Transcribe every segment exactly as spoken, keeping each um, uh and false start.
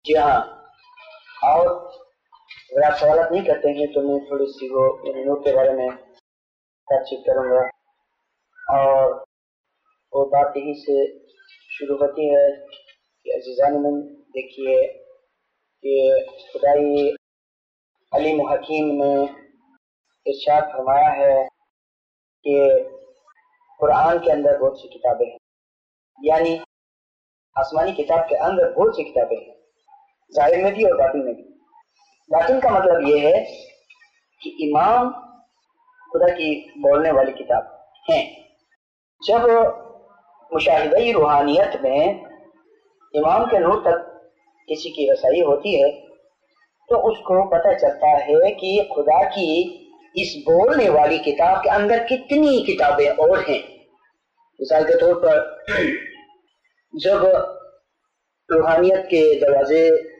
جی ہاں، اور اگر آپ سوالات نہیں کرتے ہیں تو میں تھوڑی سی وہ نور کے بارے میں بات چیت کروں گا، اور وہ بات یہیں سے شروع ہوتی ہے کہ عزیزان من دیکھیے کہ خدائی علیم و حکیم نے ارشاد فرمایا ہے کہ قرآن کے اندر بہت سی کتابیں ہیں، یعنی آسمانی کتاب کے اندر بہت سی کتابیں ہیں، ظاہر میں بھی اور باطن میں بھی۔ باطن کا مطلب یہ ہے کہ امام خدا کی بولنے والی کتاب ہیں۔ جب مشاہدہ روحانیت میں امام کے نور تک کسی کی رسائی ہوتی ہے تو اس کو پتہ چلتا ہے کہ خدا کی اس بولنے والی کتاب کے اندر کتنی کتابیں اور ہیں۔ مثال کے طور پر جب روحانیت کے دروازے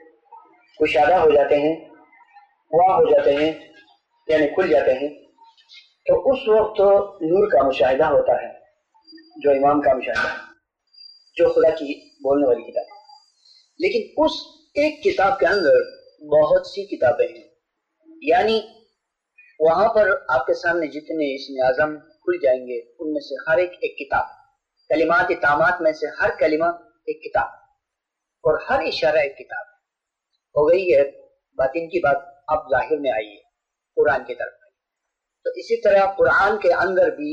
کشادہ ہو جاتے ہیں، واہ ہو جاتے ہیں، یعنی کھل جاتے ہیں، تو اس وقت نور کا مشاہدہ ہوتا ہے، جو امام کا مشاہدہ ہے، جو خدا کی بولنے والی کتاب ہے۔ لیکن اس ایک کتاب کے اندر بہت سی کتابیں ہیں، یعنی وہاں پر آپ کے سامنے جتنے اسم اعظم کھل جائیں گے ان میں سے ہر ایک ایک کتاب، کلمات تامات میں سے ہر کلمہ ایک کتاب، اور ہر اشارہ ایک کتاب ہو گئی ہے۔ باطن کی بات اب ظاہر میں آئی ہے، قرآن کی طرف آئی۔ تو اسی طرح قرآن کے اندر بھی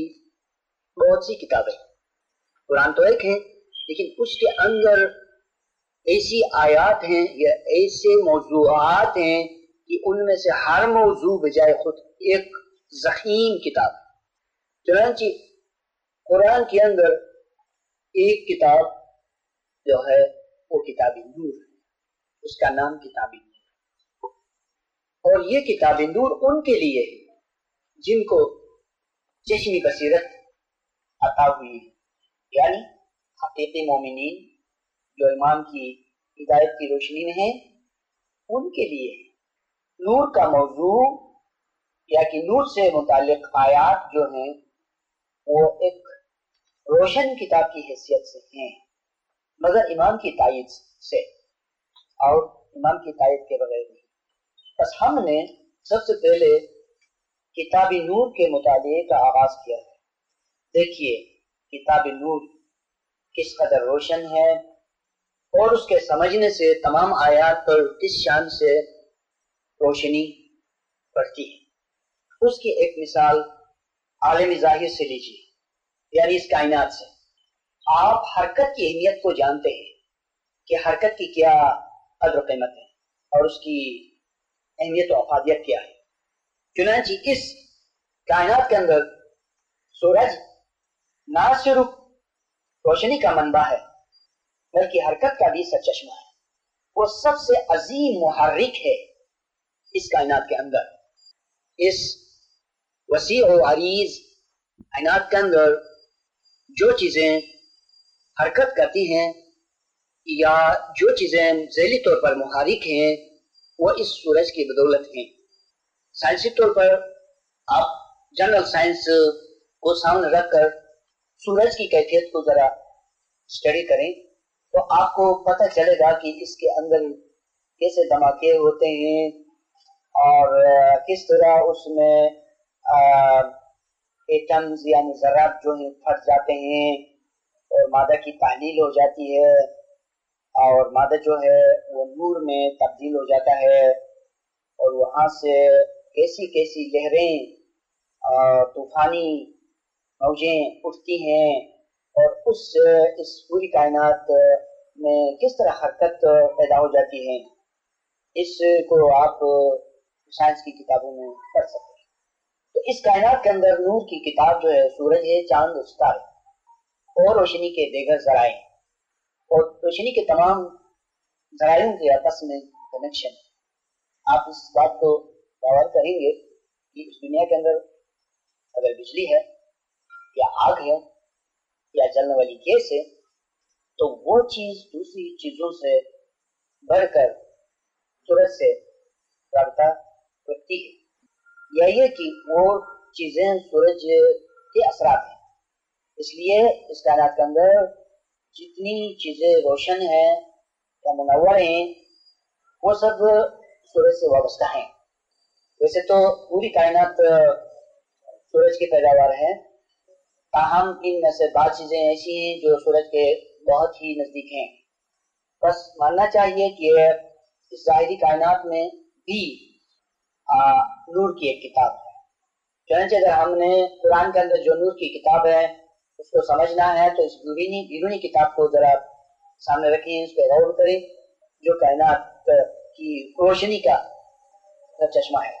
بہت سی کتابیں، قرآن تو ایک ہے لیکن اس کے اندر ایسی آیات ہیں یا ایسے موضوعات ہیں کہ ان میں سے ہر موضوع بجائے خود ایک ضخیم کتاب۔ چنانچہ قرآن کے اندر ایک کتاب جو ہے وہ کتاب نور ہے، اس کا نام کتاب نور، اور یہ کتاب نور ان کے لیے ہے جن کو چشمی بصیرت عطا ہوئی ہے، یعنی حقیقی مومنین جو امام کی ہدایت کی روشنی میں ہیں ان کے لیے ہے۔ نور کا موضوع یا کہ نور سے متعلق آیات جو ہیں وہ ایک روشن کتاب کی حیثیت سے ہیں، مگر امام کی تائید سے اور امام کی تائید کے بغیر نہیں۔ بس ہم نے سب سے پہلے کتاب نور کے مطالعے کا آغاز کیا ہے۔ دیکھیے کتاب نور کس قدر روشن ہے، اور اس کے سمجھنے سے تمام آیات پر کس شان سے روشنی پڑتی ہے۔ اس کی ایک مثال عالم ظاہر سے لیجیے، یعنی اس کائنات سے۔ آپ حرکت کی اہمیت کو جانتے ہیں کہ حرکت کی کیا قدر و قیمت ہے اور اس کی اہمیت و افادیت کیا ہے۔ چنانچہ اس کائنات کے اندر سورج نہ صرف روشنی کا منبع ہے بلکہ حرکت کا بھی سرچشمہ ہے، وہ سب سے عظیم محرک ہے اس کائنات کے اندر۔ اس وسیع و عریض کائنات کے اندر جو چیزیں حرکت کرتی ہیں یا جو چیزیں ذیلی طور پر محرک ہیں وہ اس سورج کی بدولت ہیں۔ سائنسی طور پر آپ جنرل سائنس کو سامنے رکھ کر سورج کی کیفیت کو ذرا اسٹڈی کریں تو آپ کو پتہ چلے گا کہ اس کے اندر کیسے دھماکے ہوتے ہیں اور کس طرح اس میں ایٹمز یعنی ذرات جو ہیں پھٹ جاتے ہیں اور مادہ کی تحلیل ہو جاتی ہے، اور مادہ جو ہے وہ نور میں تبدیل ہو جاتا ہے، اور وہاں سے کیسی کیسی لہریں طوفانی موجیں اٹھتی ہیں، اور اس اس پوری کائنات میں کس طرح حرکت پیدا ہو جاتی ہے۔ اس کو آپ سائنس کی کتابوں میں پڑھ سکتے ہیں۔ تو اس کائنات کے اندر نور کی کتاب جو ہے سورج ہے، چاند و ستارے اور روشنی کے دیگر ذرائع، اور روشنی کے تمام ذرائع کے آپس میں کنیکشن۔ آپ اس بات کو غور کریں گے کہ اس دنیا کے اندر اگر بجلی ہے یا آگ ہے یا جلنے والی گیس ہے تو وہ چیز دوسری چیزوں سے بڑھ کر سورج سے رابطہ رکھتی ہے، یا یہ کہ وہ چیزیں سورج کے اثرات ہیں۔ اس لیے اس کائنات کے اندر جتنی چیزیں روشن ہیں یا منور ہیں وہ سب سورج سے وابستہ ہیں. ویسے تو پوری کائنات سورج کی پیداوار ہے، تاہم ان میں سے بعض چیزیں ایسی ہیں جو سورج کے بہت ہی نزدیک ہیں. بس ماننا چاہیے کہ اس ظاہری کائنات میں بھی نور کی ایک کتاب ہے. چنانچہ اگر ہم نے قرآن کے اندر جو نور کی کتاب ہے اس کو سمجھنا ہے تو اس بیرونی بیرونی کتاب کو ذرا سامنے رکھیں، اس پہ غور کریں، جو کائنات کی روشنی کا چشمہ ہے.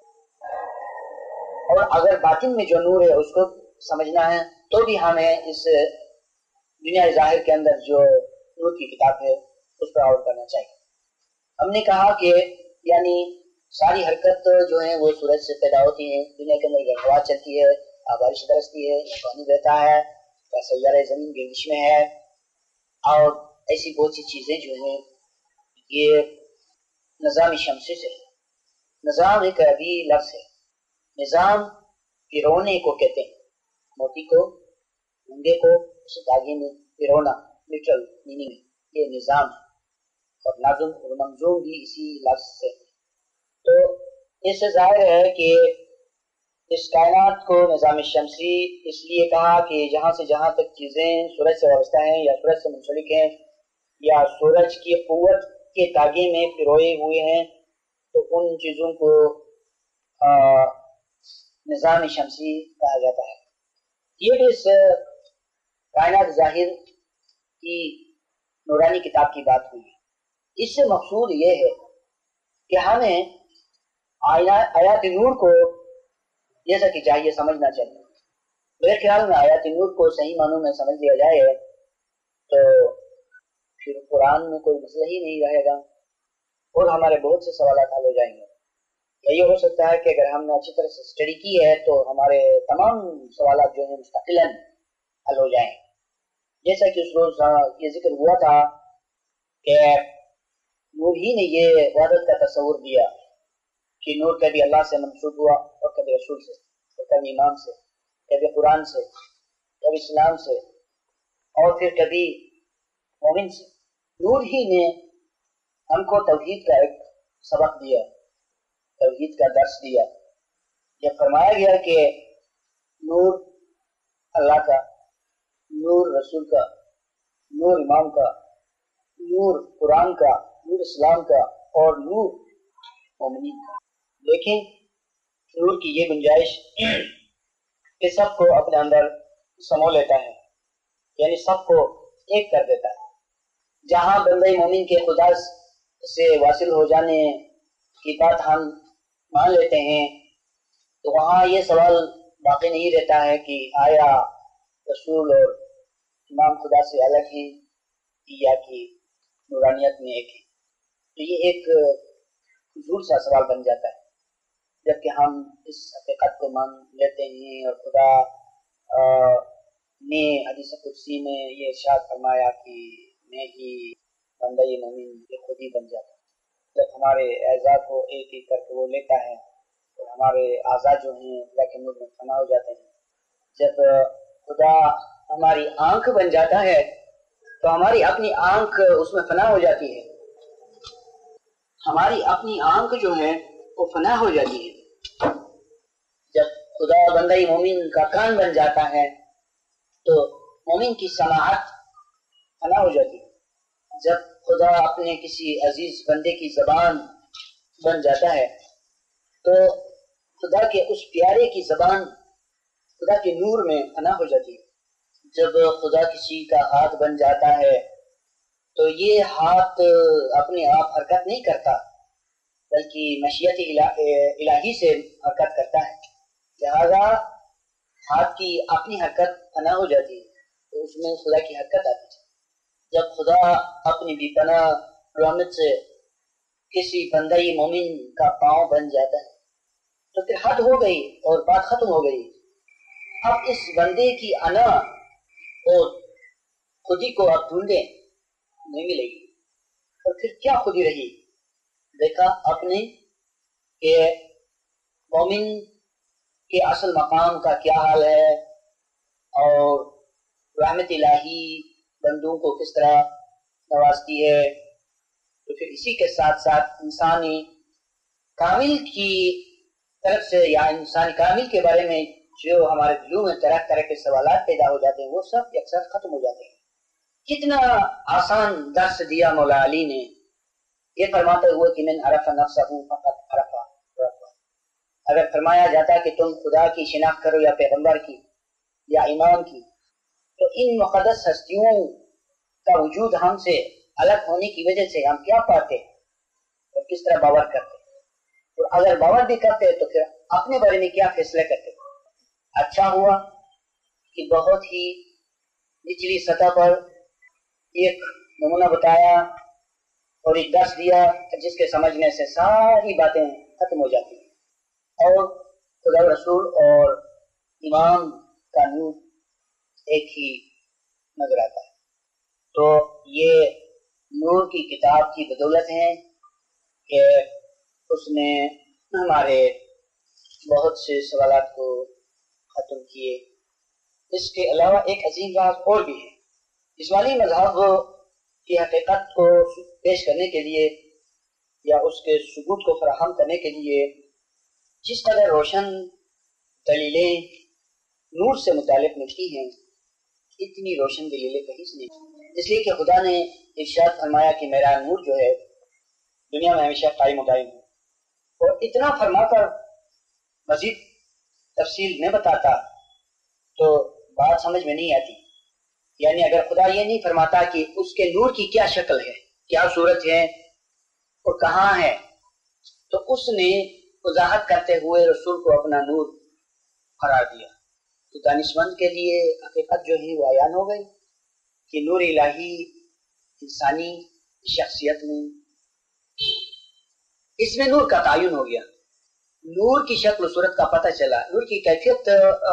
اور اگر باطن میں جو نور ہے اس کو سمجھنا ہے تو بھی ہمیں اس دنیا ظاہر کے اندر جو نور کی کتاب ہے اس پر غور کرنا چاہیے. ہم نے کہا کہ یعنی ساری حرکت جو ہے وہ سورج سے پیدا ہوتی ہے. دنیا کے اندر ہوا چلتی ہے، بارش برستی ہے، پانی بہتا ہے، سیارہ زمین گردش میں ہے، اور ایسی بہت سی چیزیں جو ہیں یہ نظام شمسی سے ہے. نظام ایک عربی لفظ ہے. نظام پیرونے کو کہتے ہیں، موتی کو مونگے کو اس دھاگے میں پیرونا لٹرل میننگ ہے، یہ نظام ہے. اور نظم اور منظوم بھی اسی لفظ سے. تو اس سے ظاہر ہے کہ اس کائنات کو نظام شمسی اس لیے کہا کہ جہاں سے جہاں تک چیزیں سورج سے وابستہ ہیں یا سورج سے منسلک ہیں یا سورج کی قوت کے تاگے میں پروئے ہوئے ہیں تو ان چیزوں کو نظام شمسی کہا جاتا ہے. یہ بھی اس کائنات ظاہر کی نورانی کتاب کی بات ہوئی. اس سے مقصود یہ ہے کہ ہمیں آیات نور کو جیسا کہ چاہیے سمجھنا چاہیے. میرے خیال میں آیات نور کو صحیح معنوں میں سمجھ لیا جائے تو پھر قرآن میں کوئی مسئلہ ہی نہیں رہے گا اور ہمارے بہت سے سوالات حل ہو جائیں گے. یہ ہو سکتا ہے کہ اگر ہم نے اچھی طرح سے اسٹڈی کی ہے تو ہمارے تمام سوالات جو ہیں مستقلاً حل ہو جائیں. جیسا کہ اس روز یہ ذکر ہوا تھا کہ نور ہی نے یہ وحدت کا تصور دیا کہ نور کبھی اللہ سے منسوب ہوا اور کبھی رسول سے، اور کبھی امام سے، کبھی قرآن سے، کبھی اسلام سے، اور پھر کبھی مومن سے. نور ہی نے ہم کو توحید کا ایک سبق دیا، توحید کا درس دیا. جب فرمایا گیا کہ نور اللہ کا، نور رسول کا، نور امام کا، نور قرآن کا، نور اسلام کا، اور نور مومنین کا. دیکھیں نور کی یہ گنجائش کہ سب کو اپنے اندر سمو لیتا ہے، یعنی سب کو ایک کر دیتا ہے. جہاں بندہ مومن کے خدا سے واصل ہو جانے کی بات ہم مان لیتے ہیں تو وہاں یہ سوال باقی نہیں رہتا ہے کہ آیا رسول اور امام خدا سے الگ ہیں یا کہ نورانیت میں ایک ہے. تو یہ ایک فضول سا سوال بن جاتا ہے جبکہ ہم اس حقیقت کو مان لیتے ہیں. اور خدا نے حدیث قدسی میں یہ ارشاد فرمایا کہ میں ہی بندہ مومن یہ خود ہی بن جاتا ہے. جب ہمارے اعضاء کو ایک ایک کر کے وہ لیتا ہے اور ہمارے اعضاء جو ہیں اللہ کے نور میں فنا ہو جاتے ہیں. جب خدا ہماری آنکھ بن جاتا ہے تو ہماری اپنی آنکھ اس میں فنا ہو جاتی ہے. ہماری اپنی آنکھ جو ہے وہ فنا ہو جاتی ہے. جب خدا بندہ مومن کا کان بن جاتا ہے تو مومن کی سماعت فنا ہو جاتی ہے. جب خدا اپنے کسی عزیز بندے کی زبان بن جاتا ہے تو خدا کے اس پیارے کی زبان خدا کے نور میں فنا ہو جاتی ہے. جب خدا کسی کا ہاتھ بن جاتا ہے تو یہ ہاتھ اپنے آپ حرکت نہیں کرتا بلکہ مشیت الہی سے حرکت کرتا ہے. لہذا ہاتھ کی اپنی حرکت فنا ہو جاتی ہے تو اس میں خدا کی حرکت آتی ہے. جب خدا اپنی بے پناہ رحمت سے کسی بندہ مومن کا پاؤں بن جاتا ہے تو پھر حد ہو گئی اور بات ختم ہو گئی. اب اس بندے کی انا اور خودی کو آپ ڈھونڈیں نہیں ملے گی. اور پھر کیا خودی رہی؟ دیکھا اپنے کہ مومن کے اصل مقام کا کیا حال ہے اور رحمت الہی بندوں کو کس طرح نوازتی ہے تو پھر اسی کے ساتھ ساتھ انسانی کامل کی طرف سے یا انسانی کامل کے بارے میں جو ہمارے دلوں میں طرح طرح کے سوالات پیدا ہو جاتے ہیں وہ سب یکسر ختم ہو جاتے ہیں۔ کتنا آسان درس دیا مولا علی نے، یہ فرماتے ہوئے کہ من عرف نفسہ فقط عرف ربہ۔ اگر فرمایا جاتا کہ تم خدا کی شناخت کرو یا پیغمبر کی یا امام کی، تو ان مقدس ہستیوں کا وجود ہم سے الگ ہونے کی وجہ سے ہم کیا پاتے اور کس طرح باور کرتے، اور اگر باور بھی کرتے تو پھر اپنے بارے میں کیا فیصلے کرتے۔ اچھا ہوا کہ بہت ہی نچلی سطح پر ایک نمونہ بتایا اور ایک درس دیا جس کے سمجھنے سے ساری باتیں ختم ہو جاتی ہیں اور خدا رسول اور امام کا نور ایک ہی نظر آتا ہے۔ تو یہ نور کی کتاب کی بدولت ہے کہ اس نے ہمارے بہت سے سوالات کو ختم کیے۔ اس کے علاوہ ایک عظیم راز اور بھی ہے۔ اسماعیلی مذہب کی حقیقت کو پیش کرنے کے لیے یا اس کے ثبوت کو فراہم کرنے کے لیے جس قدر روشن دلیلیں نور سے متعلق ملتی ہیں، اتنی روشن دلیلیں کہیں سے نہیں، اس لیے کہ خدا نے ارشاد فرمایا کہ میرا نور جو ہے دنیا میں ہمیشہ قائم و دائم ہے، اور اتنا فرما کر مزید تفصیل میں بتاتا تو بات سمجھ میں نہیں آتی۔ یعنی اگر خدا یہ نہیں فرماتا کہ اس کے نور کی کیا شکل ہے، کیا صورت ہے اور کہاں ہے، تو اس نے وضاحت کرتے ہوئے رسول کو اپنا نور قرار دیا۔ تو دانشمند کے لیے حقیقت جو ہے وہ عیان ہو گئی کہ نور الہی انسانی شخصیت میں، اس میں نور کا تعین ہو گیا، نور کی شکل و صورت کا پتہ چلا، نور کی کیفیت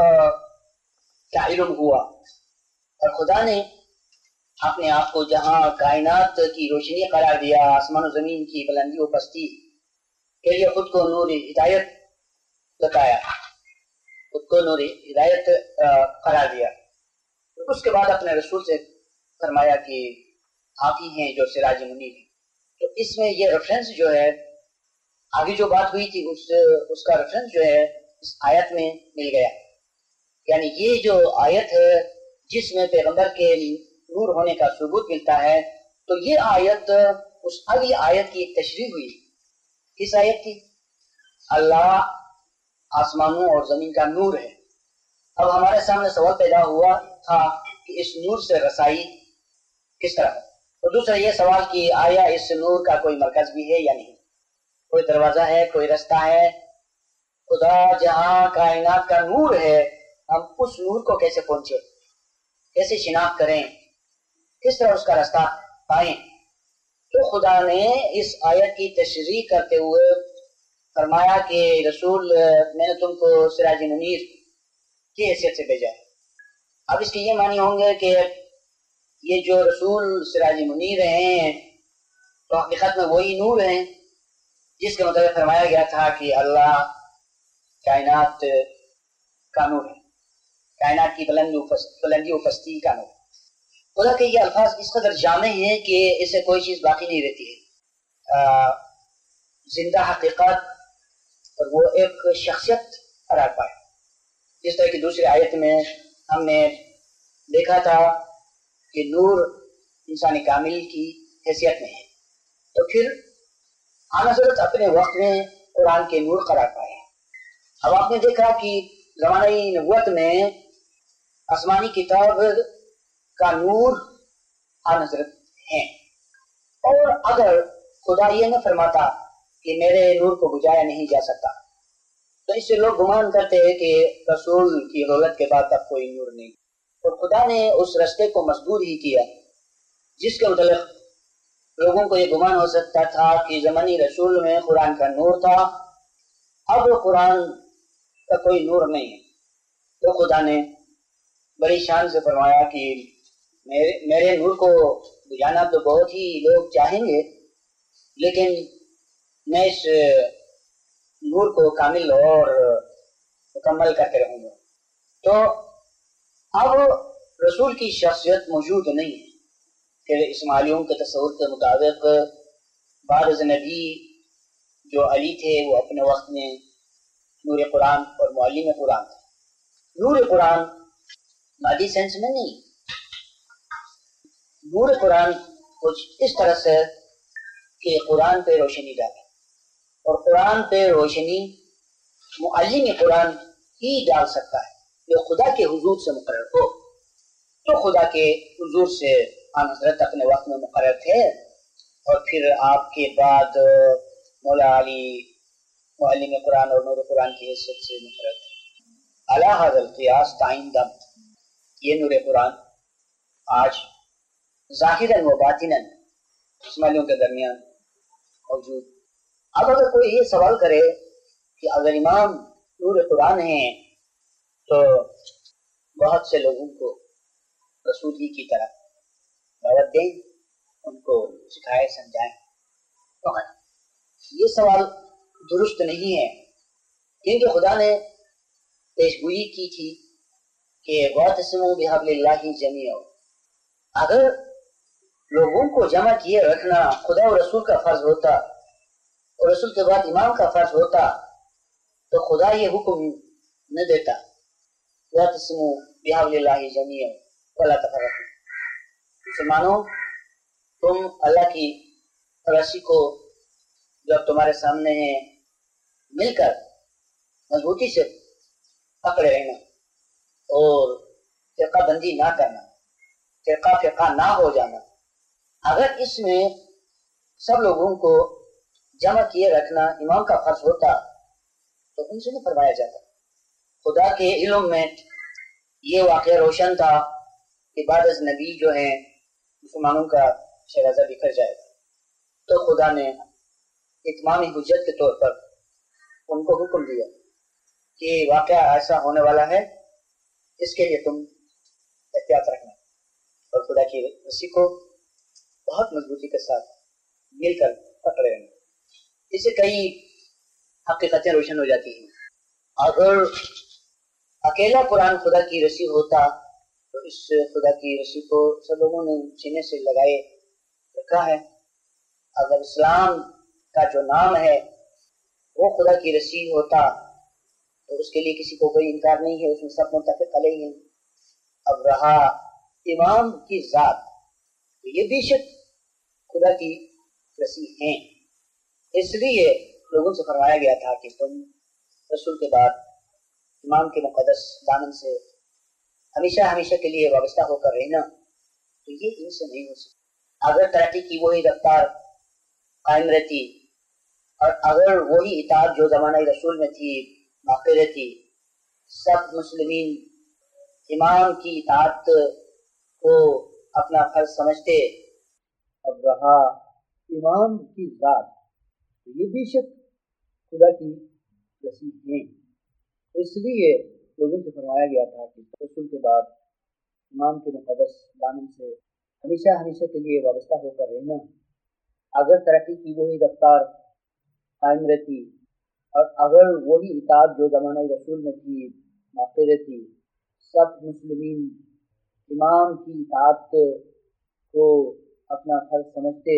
کا علم ہوا، اور خدا نے اپنے آپ کو جہاں کائنات کی روشنی قرار دیا، آسمان و زمین کی بلندی و پستی کے لیے خود کو نور ہدایت بتایا، خود کو نور ہدایت قرار دیا۔ اس کے بعد اپنے رسول سے فرمایا کہ آپ ہی ہیں جو سراج منیر ہیں۔ تو اس میں یہ ریفرنس جو ہے، آگے جو بات ہوئی تھی اس اس کا ریفرنس جو ہے اس آیت میں مل گیا۔ یعنی یہ جو آیت ہے جس میں پیغمبر کے نور ہونے کا ثبوت ملتا ہے، تو یہ آیت اس اگلی آیت کی ایک تشریح ہوئی۔ کس آیت کی؟ اللہ آسمانوں اور زمین کا نور ہے۔ اب ہمارے سامنے سوال پیدا ہوا تھا کہ اس نور سے رسائی کس طرح؟ اور دوسرا یہ سوال کہ آیا اس نور کا کوئی مرکز بھی ہے یا نہیں، کوئی دروازہ ہے، کوئی رستہ ہے؟ خدا جہاں کائنات کا نور ہے، ہم اس نور کو کیسے پہنچے، کیسے شناخت کریں، کس طرح اس کا راستہ پائیں؟ تو خدا نے اس آیت کی تشریح کرتے ہوئے فرمایا کہ رسول میں نے تم کو سراج منیر کی حیثیت سے بھیجا ہے۔ اب اس کے یہ معنی ہوں گے کہ یہ جو رسول سراج منیر ہیں تو حقیقت میں وہی نور ہیں جس کے مطابق فرمایا گیا تھا کہ اللہ کائنات کا نور ہے، کائنات کی بلندی و پستی کا نور۔ خدا کے یہ الفاظ اس قدر جامع ہیں کہ اسے کوئی چیز باقی نہیں رہتی ہے، زندہ حقیقت، اور وہ ایک شخصیت قرار پائے۔ جس طرح کی دوسری آیت میں ہم نے دیکھا تھا کہ نور انسانی کامل کی حیثیت میں ہے، تو پھر آن حضرت اپنے وقت میں قرآن کے نور قرار پائے۔ اب آپ نے دیکھا کہ زمانہ نبوت میں آسمانی کتاب کا نور آن حضرت ہیں، اور اگر خدا یہ نہ فرماتا کہ میرے نور کو بجھایا نہیں جا سکتا، تو اس سے لوگ گمان کرتے ہیں کہ رسول کی دولت کے بعد اب کوئی نور نہیں، اور خدا نے اس رستے کو مضبوط ہی کیا جس کے متعلق لوگوں کو یہ گمان ہو سکتا تھا کہ زمانی رسول میں قرآن کا نور تھا، اب قرآن کا کوئی نور نہیں ہے۔ تو خدا نے بڑی شان سے فرمایا کہ میرے, میرے نور کو بجھانا تو بہت ہی لوگ چاہیں گے، لیکن میں اس نور کو کامل اور مکمل کر کے رہوں گا۔ تو اب رسول کی شخصیت موجود نہیں ہے کہ اسماعیلیوں کے تصور کے مطابق بعض نبی جو علی تھے وہ اپنے وقت میں نور قرآن اور معلم قرآن تھے. نور قرآن مادی سینس میں نہیں، نور قرآن کچھ اس طرح سے کہ قرآن پہ روشنی ڈالے، اور قرآن پہ روشنی معلم قرآن ہی ڈال سکتا ہے جو خدا کے حضور سے مقرر ہو. تو خدا کے حضور سے آن حضرت اپنے وقت میں مقرر تھے، اور پھر آپ کے بعد مولا علی معلم قرآن اور نور قرآن کی حیثیت سے مقرر تھے. علی ھذا القیاس تعین دم، یہ نور قرآن آج ظاہراً و باطناً اسماعیلیوں کے درمیان موجود. اب اگر کوئی یہ سوال کرے کہ اگر امام نور قرآن ہیں تو بہت سے لوگوں کو رسول ہی کی طرح دعوت دیں، ان کو سکھائے سمجھائیں. تو یہ سوال درست نہیں ہے، کیونکہ خدا نے پیشگوئی کی تھی کہ وَاعْتَصِمُوا بِحَبْلِ اللَّهِ جَمِيعًا. اگر لوگوں کو جمع کیے رکھنا خدا اور رسول کا فرض ہوتا اور رسول کے بعد امام کا فرض ہوتا تو خدا یہ حکم نہ دیتا وَاعْتَصِمُوا بِحَبْلِ اللَّهِ جَمِيعًا وَلَا تَفَرَّقُوا. مسلمانوں، تم اللہ کی رسی کو جب تمہارے سامنے ہے مل کر مضبوطی سے پکڑے رہنا اور فرقہ بندی نہ کرنا، فرقہ فرقہ نہ ہو جانا. اگر اس میں سب لوگوں کو جمع کیے رکھنا امام کا فرض ہوتا تو ان سے نہیں فرمایا جاتا. خدا کے علم میں یہ واقعہ روشن تھا کہ بعد از نبی جو ہیں مسلمانوں کا شیرازہ بکھر جائے گا، تو خدا نے اتمام حجت کے طور پر ان کو حکم دیا کہ واقعہ ایسا ہونے والا ہے، اس کے لیے تم احتیاط رکھنا اور خدا کی رسی کو بہت مضبوطی کے ساتھ مل کر پکڑے رہنا. اس سے کئی حقیقتیں روشن ہو جاتی ہیں. اگر اکیلا قرآن خدا کی رسی ہوتا تو اس خدا کی رسی کو سب لوگوں نے سینے سے لگائے رکھا ہے. اگر اسلام کا جو نام ہے وہ خدا کی رسی ہوتا تو اس کے لیے کسی کو کوئی انکار نہیں ہے، اس میں سب متفق علیہ ہیں. اب رہا امام کی ذات، یہ بھی شک خدا کی رسی ہیں، اس لیے لوگوں سے فرمایا گیا تھا کہ تم رسول کے بعد امام کے مقدس دامن سے ہمیشہ ہمیشہ کے لیے وابستہ ہو کر رہنا. تو یہ ان سے نہیں ہو سکتا. اگر ترقی کی وہی رفتار قائم رہتی اور اگر وہی اطاعت جو زمانہ رسول میں تھی باقی رہتی، سب مسلمین امام کی اطاعت کو اپنا فرض سمجھتے. اب رہا امام کی ذات، یہ بھی شک خدا کی رسی ہیں، اس لیے لوگوں سے فرمایا گیا تھا کہ رسول کے بعد امام کے مقدس دامن سے ہمیشہ ہمیشہ کے لیے وابستہ ہو کر رہنا. اگر ترقی کی وہی رفتار قائم رہتی اور اگر وہی اطاعت جو زمانہ رسول میں تھی باقی رہتی، سب مسلمین امام کی اطاعت کو اپنا فرض سمجھتے،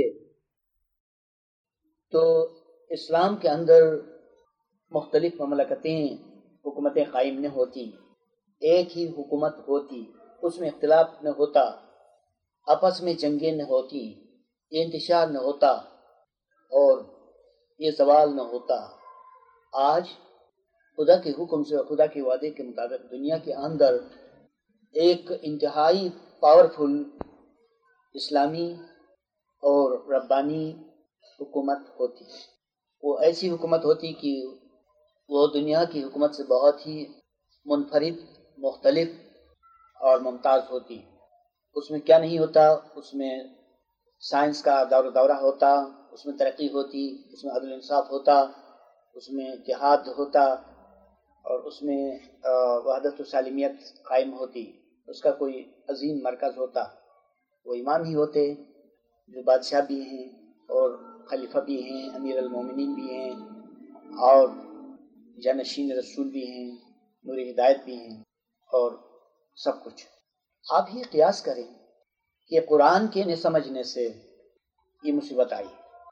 تو اسلام کے اندر مختلف مملکتیں حکومتیں قائم نہ ہوتی، ایک ہی حکومت ہوتی، اس میں اختلاف نہ ہوتا، آپس میں جنگیں نہ ہوتی، یہ انتشار نہ ہوتا اور یہ زوال نہ ہوتا. آج خدا کے حکم سے اور خدا کے وعدے کے مطابق دنیا کے اندر ایک انتہائی پاورفل اسلامی اور ربانی حکومت ہوتی. وہ ایسی حکومت ہوتی کہ وہ دنیا کی حکومت سے بہت ہی منفرد، مختلف اور ممتاز ہوتی. اس میں کیا نہیں ہوتا؟ اس میں سائنس کا دور دورہ ہوتا، اس میں ترقی ہوتی، اس میں عدل انصاف ہوتا، اس میں اتحاد ہوتا اور اس میں وحدت و سالمیت قائم ہوتی. اس کا کوئی عظیم مرکز ہوتا. وہ امام ہی ہوتے جو بادشاہ بھی ہیں اور خلیفہ بھی ہیں، امیر المومنین بھی ہیں اور جانشین رسول بھی ہیں، نور ہدایت بھی ہیں اور سب کچھ. آپ ہی قیاس کریں کہ قرآن کے نہ سمجھنے سے یہ مصیبت آئی.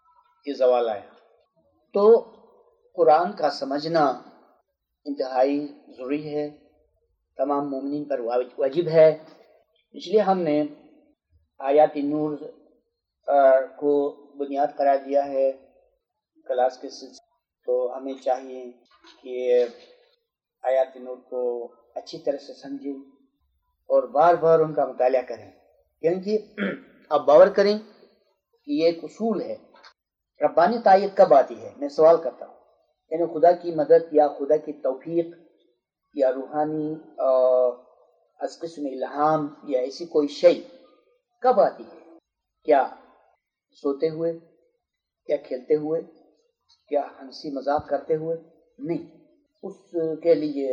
یہ زوال آیا۔ تو قرآن کا سمجھنا انتہائی ضروری ہے، تمام مومنین پر واجب ہے۔ اس لیے ہم نے آیات نور کو بنیاد قرار دیا ہے کلاس کے سلسلے، تو ہمیں چاہیے کہ آیات نور کو اچھی طرح سے سمجھیں اور بار بار ان کا مطالعہ کریں، کیونکہ آپ باور کریں کہ یہ ایک اصول ہے۔ ربانی تائید کب آتی ہے؟ میں سوال کرتا ہوں، یعنی خدا کی مدد یا خدا کی توفیق یا روحانی از قسم الہام یا ایسی کوئی شے کب آتی ہے؟ کیا سوتے ہوئے؟ کیا کھیلتے ہوئے؟ کیا ہنسی مذاق کرتے ہوئے؟ نہیں، اس کے لیے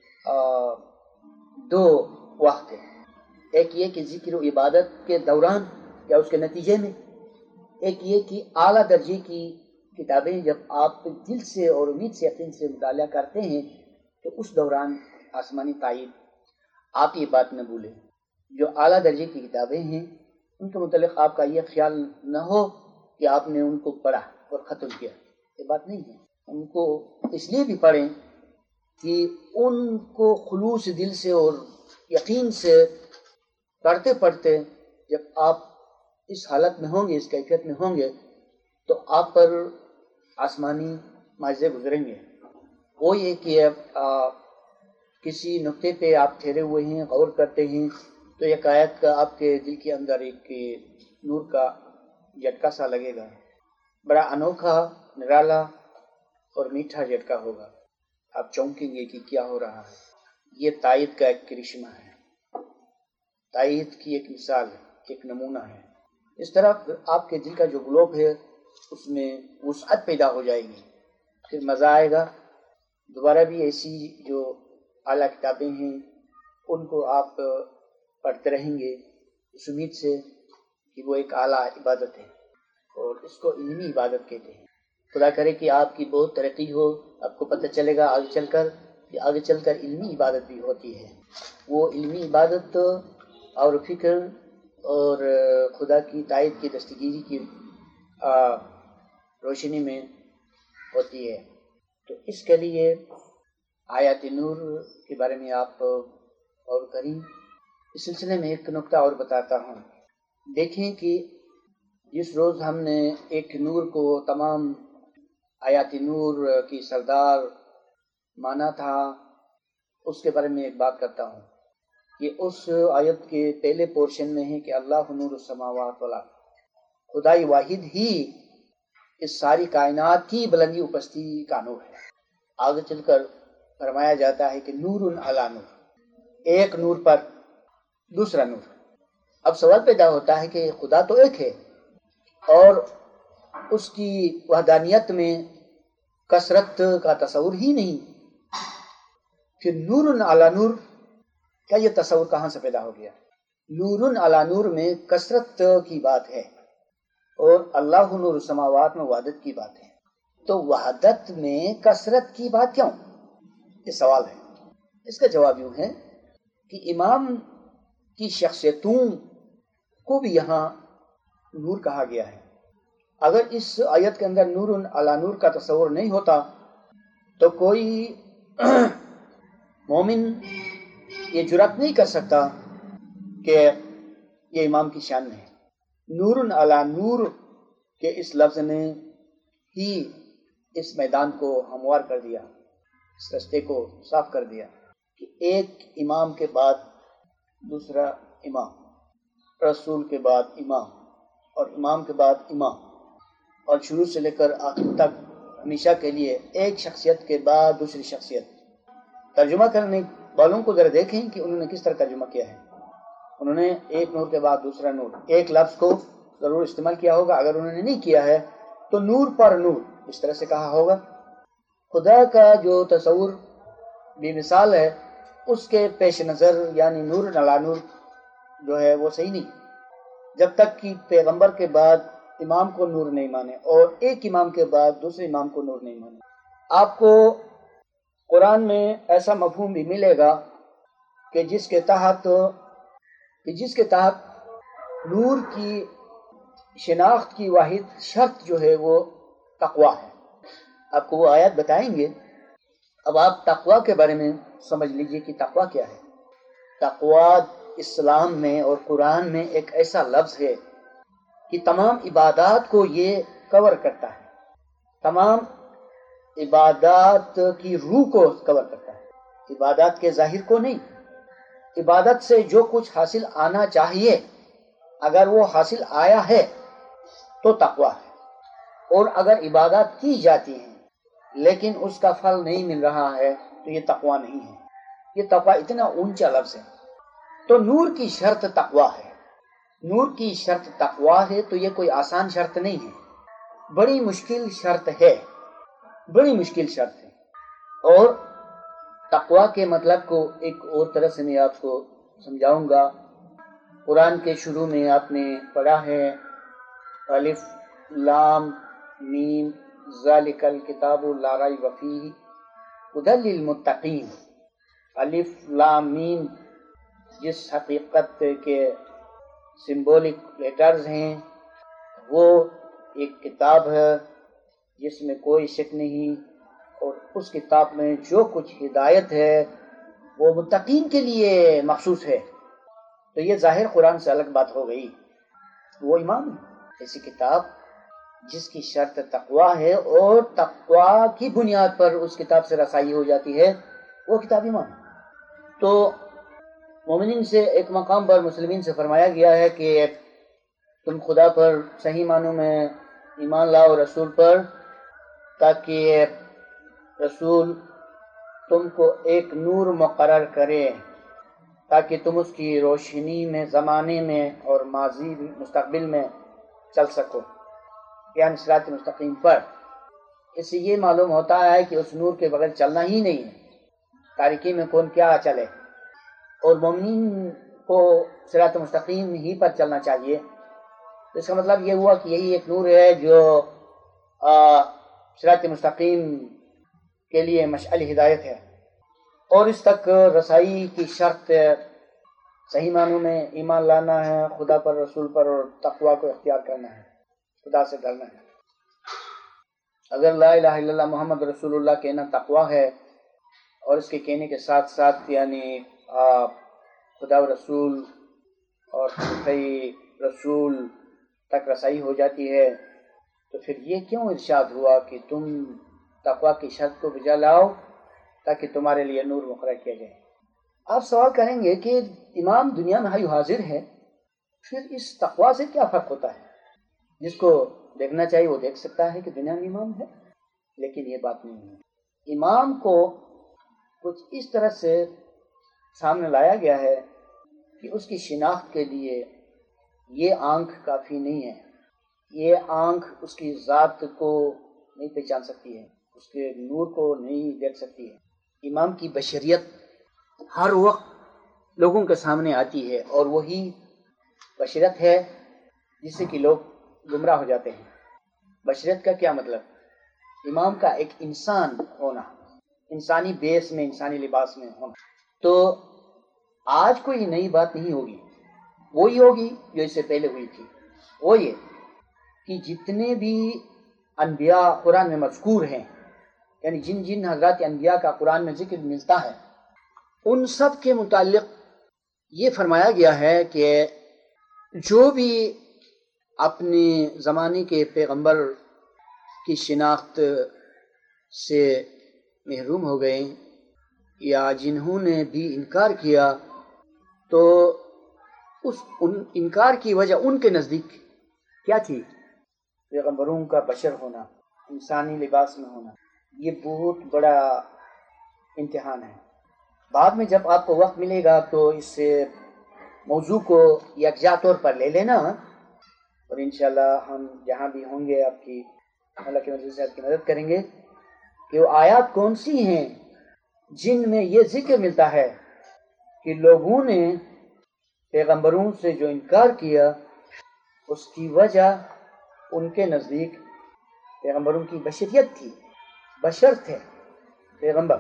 دو وقت ہیں، ایک یہ کہ ذکر و عبادت کے دوران یا اس کے نتیجے میں، ایک یہ کہ اعلیٰ درجے کی کتابیں جب آپ دل سے اور امید سے یقین سے مطالعہ کرتے ہیں تو اس دوران آسمانی تائید آپ یہ بات نہ بھولیں، جو اعلیٰ درجے کی کتابیں ہیں ان کے متعلق آپ کا یہ خیال نہ ہو کہ آپ نے ان کو پڑھا اور ختم کیا، یہ بات نہیں ہے۔ ان کو اس لیے بھی پڑھیں کہ ان کو خلوص دل سے اور یقین سے پڑھتے پڑھتے جب آپ اس حالت میں ہوں گے، اس کیفیت میں ہوں گے، تو آپ پر آسمانی معجزے گزریں گے۔ وہ یہ کہ کسی نقطے پہ آپ ٹھہرے ہوئے ہیں، غور کرتے ہیں، تو ایک آیت کا آپ کے دل کے اندر ایک نور کا جھٹکا سا لگے گا، بڑا انوکھا، نرالا اور میٹھا جھٹکا ہوگا، آپ چونکیں گے کہ کیا ہو رہا ہے۔ یہ تائید کا ایک کرشمہ ہے، تائید کی ایک مثال ہے، ایک نمونہ ہے۔ اس طرح آپ کے دل کا جو گلوب ہے اس میں وسعت پیدا ہو جائے گی، پھر مزہ آئے گا، دوبارہ بھی ایسی جو اعلیٰ کتابیں ہیں ان کو آپ پڑھتے رہیں گے اس امید سے کہ وہ ایک اعلیٰ عبادت ہے، اور اس کو علمی عبادت کہتے ہیں۔ خدا کرے کہ آپ کی بہت ترقی ہو، آپ کو پتہ چلے گا آگے چل کر کہ آگے چل کر علمی عبادت بھی ہوتی ہے۔ وہ علمی عبادت اور فکر اور خدا کی تائید کی دستگیری کی روشنی میں ہوتی ہے۔ تو اس کے لیے آیات نور کے بارے میں آپ غور کریں۔ اس سلسلے میں ایک نکتہ اور بتاتا ہوں۔ دیکھیں کہ جس روز ہم نے ایک نور کو تمام آیات نور کی سردار مانا تھا، اس کے بارے میں ایک بات کرتا ہوں کہ اس آیت کے پہلے پورشن میں ہے کہ اللہ نور السماوات والارض، خدائی واحد ہی اس ساری کائنات کی بلندی اوپستی کا نور ہے۔ آگے چل کر فرمایا جاتا ہے کہ نور علی نور، ایک نور پر دوسرا نور۔ اب سوال پیدا ہوتا ہے کہ خدا تو ایک ہے اور اس کی وحدانیت میں کثرت کا تصور ہی نہیں، پھر نور علی نور کیا یہ تصور کہاں سے پیدا ہو گیا؟ نور علی نور میں کثرت کی بات ہے اور اللہ نور السماوات میں وحدت کی بات ہے، تو وحدت میں کثرت کی بات کیوں؟ یہ سوال ہے۔ اس کا جواب یوں ہے کہ امام کی شخصیتوں کو بھی یہاں نور کہا گیا ہے۔ اگر اس آیت کے اندر نور علی نور کا تصور نہیں ہوتا تو کوئی مومن یہ جرات نہیں کر سکتا کہ یہ امام کی شان ہے۔ نور علی نور کے اس لفظ نے ہی اس میدان کو ہموار کر دیا، اس رستے کو صاف کر دیا کہ ایک امام کے بعد دوسرا امام، رسول کے بعد امام، اور امام کے بعد امام، اور شروع سے لے کر آخر تک ہمیشہ کے لیے ایک شخصیت کے بعد دوسری شخصیت۔ ترجمہ کرنے والوں کو ذرا دیکھیں کہ انہوں نے کس طرح ترجمہ کیا ہے۔ انہوں نے ایک نور کے بعد دوسرا نور، ایک لفظ کو ضرور استعمال کیا ہوگا، اگر انہوں نے نہیں کیا ہے تو نور پر نور اس طرح سے کہا ہوگا۔ خدا کا جو تصور بے مثال ہے اس کے پیش نظر یعنی نور علی نور جو ہے وہ صحیح نہیں، جب تک کہ پیغمبر کے بعد امام کو نور نہیں مانے اور ایک امام کے بعد دوسرے امام کو نور نہیں مانے۔ آپ کو قرآن میں ایسا مفہوم بھی ملے گا کہ جس کے تحت کہ جس کے تحت نور کی شناخت کی واحد شرط جو ہے وہ تقویٰ ہے. آپ کو وہ آیات بتائیں گے. اب آپ تقویٰ کے بارے میں سمجھ لیجئے کہ تقویٰ کیا ہے. تقویٰ اسلام میں اور قرآن میں ایک ایسا لفظ ہے کہ تمام عبادات کو یہ کور کرتا ہے، تمام عبادات کی روح کو کور کرتا ہے، عبادات کے ظاہر کو نہیں. عبادت سے جو کچھ حاصل آنا چاہیے اگر وہ حاصل آیا ہے تو تقویٰ ہے، اور اگر عبادات کی جاتی ہیں لیکن اس کا پھل نہیں مل رہا ہے تو یہ تقویٰ نہیں ہے. یہ تقویٰ اتنا اونچا لفظ ہے. تو نور کی شرط تقویٰ ہے. نور کی شرط تقویٰ ہے تو یہ کوئی آسان شرط نہیں ہے، بڑی مشکل شرط ہے، بڑی مشکل شرط ہے. اور تقویٰ کے مطلب کو ایک اور طرح سے میں آپ کو سمجھاؤں گا. قرآن کے شروع میں آپ نے پڑھا ہے الف لام میم ذالک الکتاب لا ریب فیہ ھدی للمتقین. الف لام میم جس حقیقت کے سمبولک لیٹرز ہیں وہ ایک کتاب ہے جس میں کوئی شک نہیں، اور اس کتاب میں جو کچھ ہدایت ہے وہ متقین کے لیے مخصوص ہے. تو یہ ظاہر قرآن سے الگ بات ہو گئی. وہ ایمان ہے، ایسی کتاب جس کی شرط تقویٰ ہے اور تقویٰ کی بنیاد پر اس کتاب سے رسائی ہو جاتی ہے، وہ کتاب ایمان. تو مومنین سے ایک مقام پر مسلمین سے فرمایا گیا ہے کہ تم خدا پر صحیح معنوں میں ایمان لاؤ، رسول پر، تاکہ رسول تم کو ایک نور مقرر کرے تاکہ تم اس کی روشنی میں زمانے میں اور ماضی مستقبل میں چل سکو، یعنی صراط مستقیم پر. اس سے یہ معلوم ہوتا ہے کہ اس نور کے بغیر چلنا ہی نہیں ہے، تاریکی میں کون کیا چلے، اور مومنین کو صراط مستقیم ہی پر چلنا چاہیے. اس کا مطلب یہ ہوا کہ یہی ایک نور ہے جو صراط مستقیم کے لیے مشعل ہدایت ہے، اور اس تک رسائی کی شرط صحیح معنوں میں ایمان لانا ہے خدا پر، رسول پر، اور تقویٰ کو اختیار کرنا ہے، خدا سے ڈرنا ہے. اگر لا الہ الا اللہ محمد رسول اللہ کہنا تقویٰ ہے، اور اس کے کہنے کے ساتھ ساتھ یعنی خدا و رسول اور صحیح رسول تک رسائی ہو جاتی ہے، تو پھر یہ کیوں ارشاد ہوا کہ تم تقویٰ کی شرط کو بجا لاؤ تاکہ تمہارے لیے نور مقرر کیا جائے؟ آپ سوال کریں گے کہ امام دنیا میں حی حاضر ہے، پھر اس تقویٰ سے کیا فرق ہوتا ہے؟ جس کو دیکھنا چاہیے وہ دیکھ سکتا ہے کہ دنیا میں امام ہے، لیکن یہ بات نہیں ہے. امام کو کچھ اس طرح سے سامنے لایا گیا ہے کہ اس کی شناخت کے لیے یہ آنکھ کافی نہیں ہے. یہ آنکھ اس کی ذات کو نہیں پہچان سکتی ہے، اس کے نور کو نہیں دیکھ سکتی ہے. امام کی بشریت ہر وقت لوگوں کے سامنے آتی ہے، اور وہی بشریت ہے جس سے کہ لوگ گمراہ ہو جاتے ہیں. بشریت کا کیا مطلب؟ امام کا ایک انسان ہونا، انسانی بیس میں، انسانی لباس میں ہونا. تو آج کوئی نئی بات نہیں ہوگی، وہی ہوگی جو اس سے پہلے ہوئی تھی. وہ یہ کہ جتنے بھی انبیاء قرآن میں مذکور ہیں، یعنی جن جن حضرات انبیاء کا قرآن میں ذکر ملتا ہے، ان سب کے متعلق یہ فرمایا گیا ہے کہ جو بھی اپنے زمانے کے پیغمبر کی شناخت سے محروم ہو گئے یا جنہوں نے بھی انکار کیا، تو اس ان انکار کی وجہ ان کے نزدیک کیا تھی؟ پیغمبروں کا بشر ہونا، انسانی لباس میں ہونا. یہ بہت بڑا امتحان ہے. بعد میں جب آپ کو وقت ملے گا تو اس سے موضوع کو یکجا طور پر لے لینا، اور انشاءاللہ ہم جہاں بھی ہوں گے آپ کی اللہ کی مرضی سے آپ کی مدد کریں گے کہ وہ آیات کون سی ہیں جن میں یہ ذکر ملتا ہے کہ لوگوں نے پیغمبروں سے جو انکار کیا اس کی وجہ ان کے نزدیک پیغمبروں کی بشریت تھی، بشر تھے پیغمبر.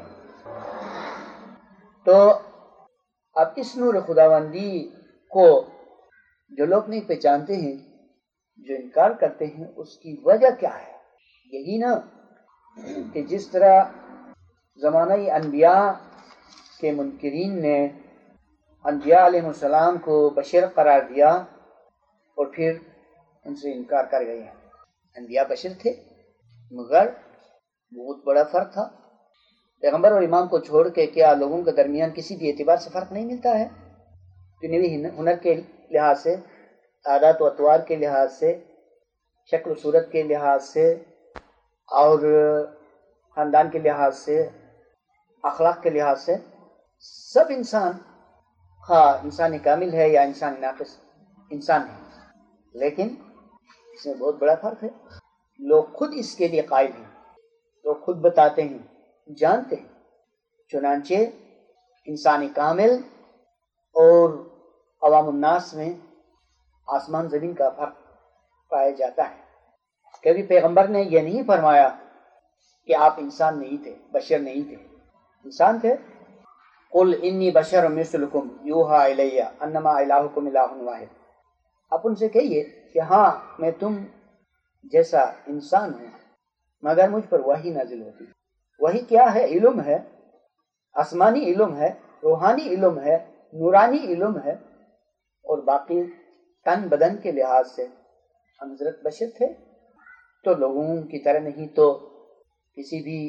تو اب اس نور خداوندی کو جو لوگ نہیں پہچانتے ہیں، جو انکار کرتے ہیں، اس کی وجہ کیا ہے؟ یہی نا کہ جس طرح زمانہ انبیاء کے منکرین نے انبیاء علیہ السلام کو بشر قرار دیا اور پھر ان سے انکار کر گئے ہیں. انبیاء بشر تھے مگر بہت بڑا فرق تھا. پیغمبر اور امام کو چھوڑ کے کیا لوگوں کے درمیان کسی بھی اعتبار سے فرق نہیں ملتا ہے؟ دنیوی ہنر کے لحاظ سے، عادات و اطوار کے لحاظ سے، شکل و صورت کے لحاظ سے اور خاندان کے لحاظ سے، اخلاق کے لحاظ سے سب انسان، ہاں انسان کامل ہے یا انسان ناقص، انسان ہے، لیکن اس میں بہت بڑا فرق ہے. لوگ خود اس کے لیے قائل ہیں، لوگ خود بتاتے ہیں، جانتے ہیں. چنانچہ انسانی کامل اور عوام الناس میں آسمان زمین کا فرق پایا جاتا ہے. کبھی پیغمبر نے یہ نہیں فرمایا کہ آپ انسان نہیں تھے، بشر نہیں تھے، انسان تھے. قل انی بشر مثلکم یوحا الی انما الہکم الہ واحد. آپ ان سے کہیے کہ ہاں میں تم جیسا انسان ہوں مگر مجھ پر وحی نازل ہوتی. وحی کیا ہے؟ علم ہے، آسمانی علم ہے، روحانی علم ہے، نورانی علم ہے. اور باقی تن بدن کے لحاظ سے ہم حضرت بشر تھے تو لوگوں کی طرح نہیں، تو کسی بھی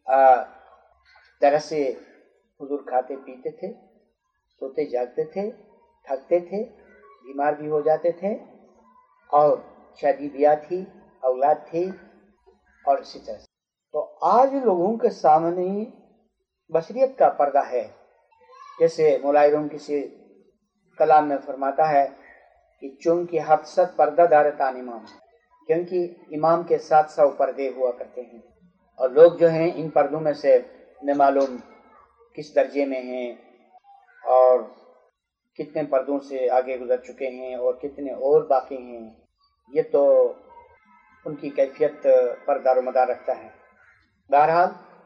طرح سے حضور کھاتے پیتے تھے، سوتے جاگتے تھے، تھکتے تھے، بیمار بھی ہو جاتے تھے، اور شادی بیاہ تھی، اولاد تھی، اور اسی طرح سے. تو آج لوگوں کے سامنے بشریت کا پردہ ہے. جیسے مولا روم کسی کلام میں فرماتا ہے کہ چونکہ حفصت پردہ دارتان امام، کیونکہ امام کے ساتھ سو پردے ہوا کرتے ہیں، اور لوگ جو ہیں ان پردوں میں سے نہ معلوم کس درجے میں ہیں اور کتنے پردوں سے آگے گزر چکے ہیں اور کتنے اور باقی ہیں. یہ تو ان کی کیفیت پر دار و مدار رکھتا ہے. بہرحال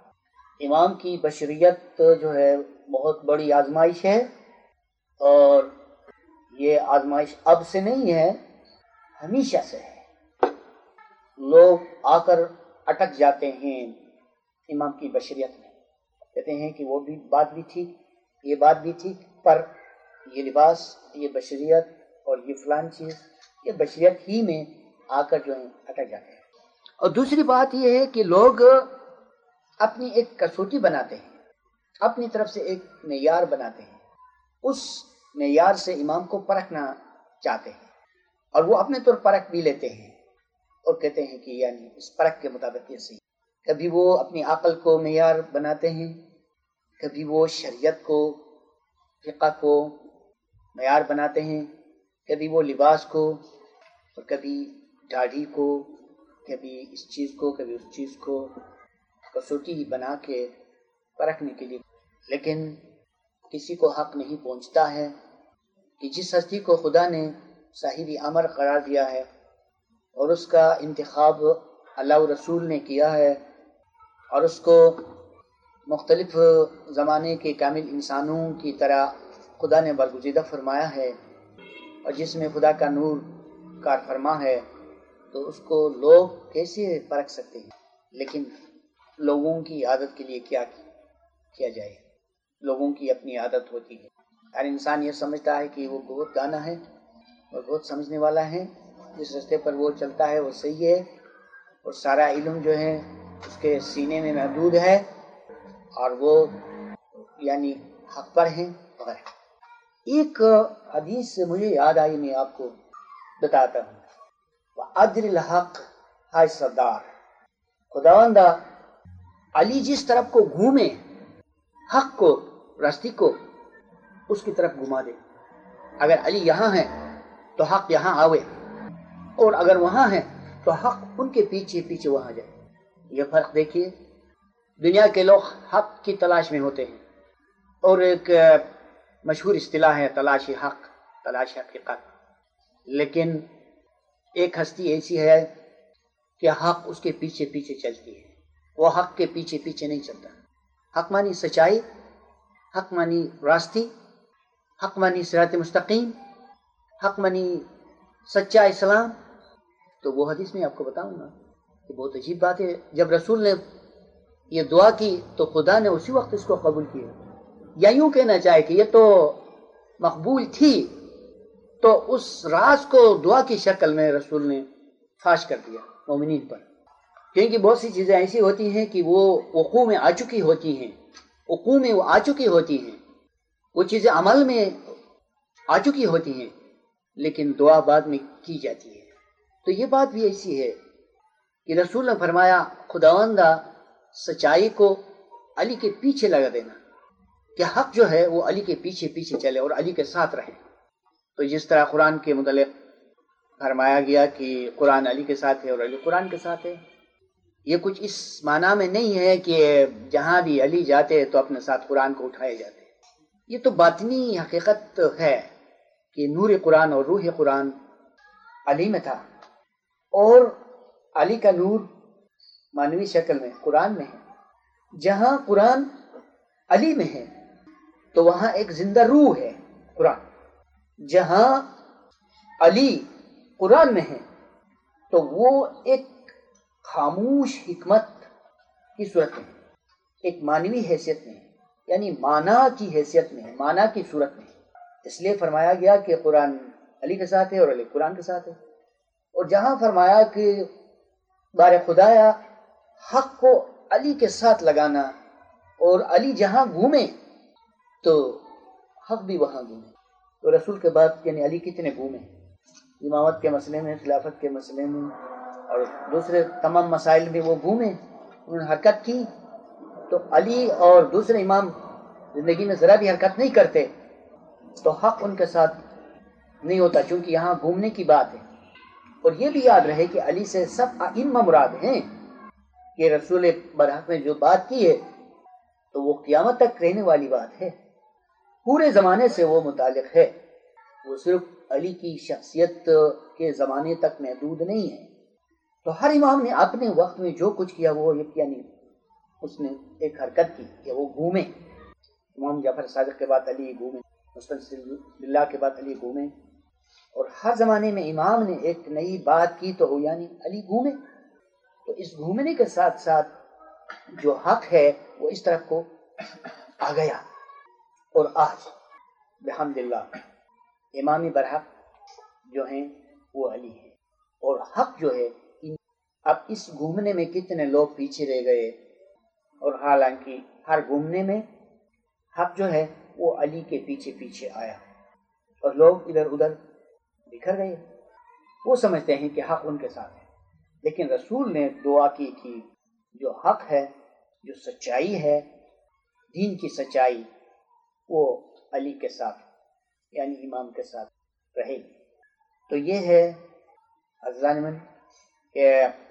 امام کی بشریت جو ہے بہت بڑی آزمائش ہے، اور یہ آزمائش اب سے نہیں ہے، ہمیشہ سے ہے. لوگ آ کر اٹک جاتے ہیں امام کی بشریت میں، کہتے ہیں کہ وہ بھی بات بھی ٹھیک، یہ بات بھی ٹھیک، پر یہ لباس، یہ بشریت اور یہ فلان چیز، یہ بشریت ہی میں آ کر جو ہے اٹک جاتے ہیں. اور دوسری بات یہ ہے کہ لوگ اپنی ایک کسوٹی بناتے ہیں، اپنی طرف سے ایک معیار بناتے ہیں، اس معیار سے امام کو پرکھنا چاہتے ہیں، اور وہ اپنے طور پرکھ بھی لیتے ہیں اور کہتے ہیں کہ یعنی اس پرکھ کے مطابق یہ صحیح. کبھی وہ اپنی عقل کو معیار بناتے ہیں، کبھی وہ شریعت کو، فقہ کو معیار بناتے ہیں، کبھی وہ لباس کو، اور کبھی داڑھی کو، کبھی اس چیز کو، کبھی اس چیز کو کسوٹی بنا کے پرکھنے کے لیے. لیکن کسی کو حق نہیں پہنچتا ہے کہ جس ہستی کو خدا نے صاحب امر قرار دیا ہے اور اس کا انتخاب اللہ و رسول نے کیا ہے، اور اس کو مختلف زمانے کے کامل انسانوں کی طرح خدا نے برگزیدہ فرمایا ہے، اور جس میں خدا کا نور کار فرما ہے، تو اس کو لوگ کیسے پرکھ سکتے ہیں؟ لیکن لوگوں کی عادت کے لیے کیا کیا جائے؟ لوگوں کی اپنی عادت ہوتی ہے. ہر انسان یہ سمجھتا ہے کہ وہ بہت دانا ہے اور بہت سمجھنے والا ہے، جس راستے پر وہ چلتا ہے وہ صحیح ہے، اور سارا علم جو ہے اس کے سینے میں محدود ہے، اور وہ یعنی حق پر ہیں وغیرہ. ایک حدیث سے مجھے یاد آئی، میں آپ کو بتاتا ہوں. وَأَدْرِ الْحَقِّ ہائے سردار، خداوندہ علی جس طرف کو گھومے، حق کو، راستے کو اس کی طرف گھما دے. اگر علی یہاں ہے تو حق یہاں آوے، اور اگر وہاں ہے تو حق ان کے پیچھے پیچھے وہاں جائے. یہ فرق دیکھیے. دنیا کے لوگ حق کی تلاش میں ہوتے ہیں، اور ایک مشہور اصطلاح ہے تلاش حق، تلاش حقیقت. لیکن ایک ہستی ایسی ہے کہ حق اس کے پیچھے پیچھے چلتی ہے، وہ حق کے پیچھے پیچھے نہیں چلتا. حق مانی سچائی، حق مانی راستی، حق مانی صراط مستقیم، حق مانی سچا اسلام. تو وہ حدیث میں آپ کو بتاؤں گا یہ بہت عجیب بات ہے. جب رسول نے یہ دعا کی تو خدا نے اسی وقت اس کو قبول کیا. یا یوں کہنا چاہے کہ یہ تو مقبول تھی تو اس راز کو دعا کی شکل میں رسول نے فاش کر دیا مومنین پر. کیونکہ بہت سی چیزیں ایسی ہوتی ہیں کہ وہ وقوع میں آ چکی ہوتی ہیں, وقوع میں وہ آ چکی ہوتی ہیں, وہ چیزیں عمل میں آ چکی ہوتی ہیں, لیکن دعا بعد میں کی جاتی ہے. تو یہ بات بھی ایسی ہے کہ رسول نے فرمایا خداوندہ سچائی کو علی کے پیچھے لگا دینا, کہ حق جو ہے وہ علی کے پیچھے پیچھے چلے اور علی کے ساتھ رہے. تو جس طرح قرآن کے متعلق فرمایا گیا کہ قرآن علی کے ساتھ ہے اور علی قرآن کے ساتھ ہے, یہ کچھ اس معنی میں نہیں ہے کہ جہاں بھی علی جاتے تو اپنے ساتھ قرآن کو اٹھائے جاتے. یہ تو باطنی حقیقت ہے کہ نور قرآن اور روح قرآن علی میں تھا, اور علی کا نور معنوی شکل میں قرآن میں ہے. جہاں قرآن علی میں ہے تو وہاں ایک زندہ روح ہے قرآن. جہاں علی قرآن میں ہے تو وہ ایک خاموش حکمت کی صورت میں, ایک معنوی حیثیت میں, یعنی معنی کی حیثیت میں, معنی کی صورت میں. اس لیے فرمایا گیا کہ قرآن علی کے ساتھ ہے اور علی قرآن کے ساتھ ہے. اور جہاں فرمایا کہ بار خدایا حق کو علی کے ساتھ لگانا, اور علی جہاں گھومے تو حق بھی وہاں گھومے. تو رسول کے بعد یعنی علی کتنے گھومے, امامت کے مسئلے میں, خلافت کے مسئلے میں اور دوسرے تمام مسائل میں وہ گھومے, انہوں نے حرکت کی. تو علی اور دوسرے امام زندگی میں ذرا بھی حرکت نہیں کرتے تو حق ان کے ساتھ نہیں ہوتا, چونکہ یہاں گھومنے کی بات ہے. اور یہ بھی یاد رہے کہ علی سے سب ائمہ مراد ہیں, کہ رسول برحق نے جو بات کی ہے تو وہ قیامت تک رہنے والی بات ہے, پورے زمانے سے وہ متعلق ہے, وہ صرف علی کی شخصیت کے زمانے تک محدود نہیں ہے. تو ہر امام نے اپنے وقت میں جو کچھ کیا وہ یعنی اس نے ایک حرکت کی کہ وہ گھومے. امام جعفر صادق کے بعد علی گھومے, مستنصر باللہ کے بعد علی گھومے, اور ہر زمانے میں امام نے ایک نئی بات کی تو یعنی علی گھومے. تو اس گھومنے کے ساتھ ساتھ جو حق ہے وہ اس طرف کو آ گیا, اور آج بحمدللہ امام برحق جو ہیں وہ علی ہیں, اور حق جو ہے اب اس گھومنے میں کتنے لوگ پیچھے رہ گئے, اور حالانکہ ہر گھومنے میں حق جو ہے وہ علی کے پیچھے پیچھے آیا, اور لوگ ادھر ادھر بکھر گئے. وہ سمجھتے ہیں کہ حق ان کے ساتھ ہے, لیکن رسول نے دعا کی کہ جو حق ہے, جو سچائی ہے, دین کی سچائی, وہ علی کے ساتھ یعنی امام کے ساتھ رہے. تو یہ ہے عزیزان کہ